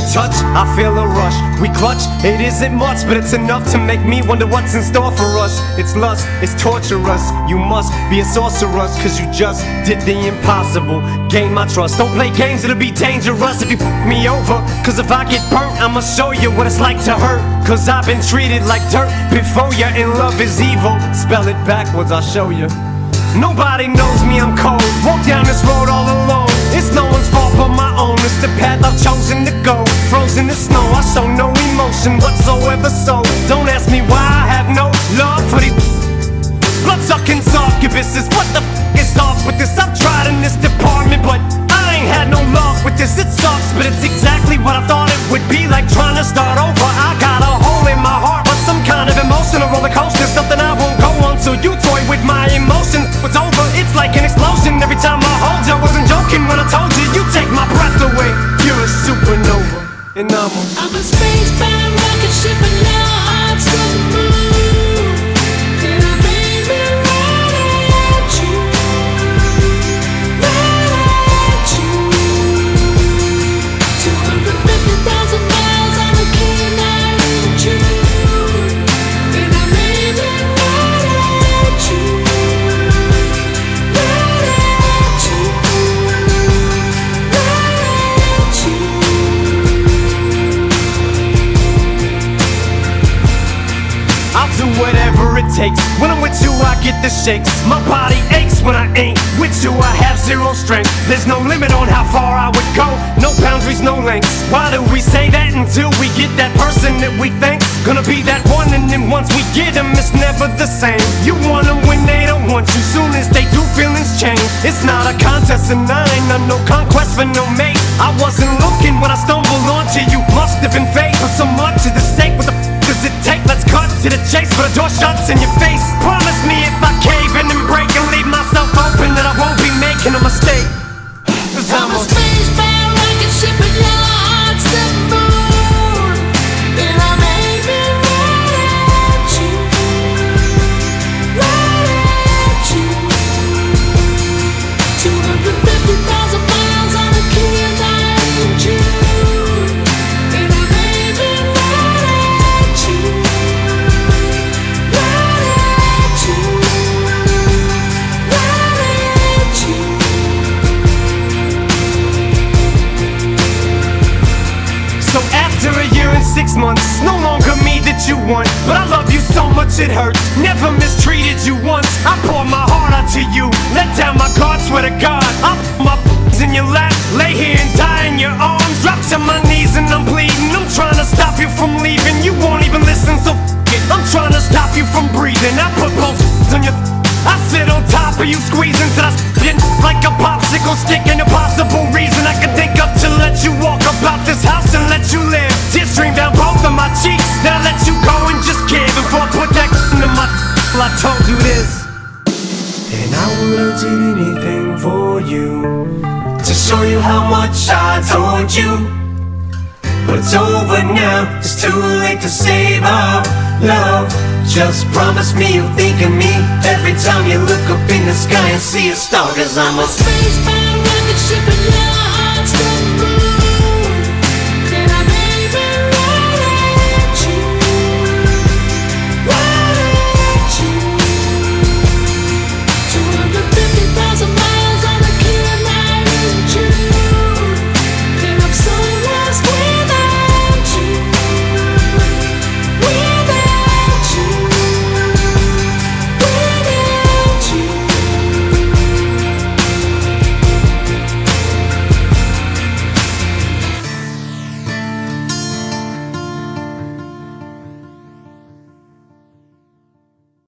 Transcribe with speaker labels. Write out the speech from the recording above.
Speaker 1: touch, I feel a rush. We clutch, it isn't much, but it's enough to make me wonder what's in store for us. It's lust, it's torturous. You must be a sorceress, cause you just did the impossible. Gain my trust, don't play games, it'll be dangerous if you f me over. Cause if I get burnt, I'ma show you what it's like to hurt. Cause I've been treated like dirt before you, and love is evil. Spell it backwards, I'll show you. Nobody knows me, I'm cold. Walk down this road all alone. It's no one's fault but my own. It's the path I've chosen to go. Frozen in snow, I show no emotion whatsoever. So don't ask me why I have no love for these blood-sucking succubuses. What the f is off with this? I've tried in this department, but I ain't had no luck with this. It sucks, but it's exactly what I thought it would be. Like trying to start over. I got a hole in my heart, but some kind of emotional roller coaster. Something I won't go on till you toy with my emotions. It's over, it's like an explosion. Every time I hold you, I wasn't joking when I told you you take my breath away. You're a supernova, and I'm
Speaker 2: a spacebound rocket ship, and now hearts to the moon. And I made me right at you, right at you. 250,000 miles on a key night in June. And I made me right at you, right at you, right at you.
Speaker 1: I'll do whatever it takes. When I'm with you, I get the shakes. My body aches when I ain't with you. I have zero strength. There's no limit on how far I would go. No boundaries, no lengths. Why do we say that until we get that person that we think's gonna be that one? And then once we get them, it's never the same. You want them when they don't want you. Soon as they do, feelings change. It's not a contest, and I ain't on no conquest for no mate. I wasn't looking when I stumbled onto you. Must have been fate, but so much is at stake. What the does it take? Let's cut to the chase, but the door shuts in your face. Promise me if I cave in and break and leave myself open, that I won't be making a mistake. Cause
Speaker 2: I'm a spacebound rocket ship, and your heart's the moon. And I made me right at you, right at you. 250,000 miles on a key night in June. And I made me right at you, right at you, right at you.
Speaker 1: So after a year and 6 months, no longer me that you want, but I love you so much it hurts. Never mistreated you once. I poured my heart out to you, let down my guard, swear to God. I put my in your lap, lay here and die in your arms. Drop to my knees and I'm bleeding. I'm trying to stop you from leaving. You won't even listen, so f it. I'm trying to stop you from breathing. I put both on your. I sit on top of you, squeezing till I spin like a popsicle stick. An impossible reason I can think of to let you walk about this house and let you live. Tears stream down both of my cheeks. Now I let you go and just give. Before I put that into my I told you this. And I would have did anything for you, to show you how much I told you. But it's over now, it's too late to save our love. Just promise me you'll think of me every time you look up in the sky and see a star. Cause I'm a
Speaker 2: spacebound rocket ship, and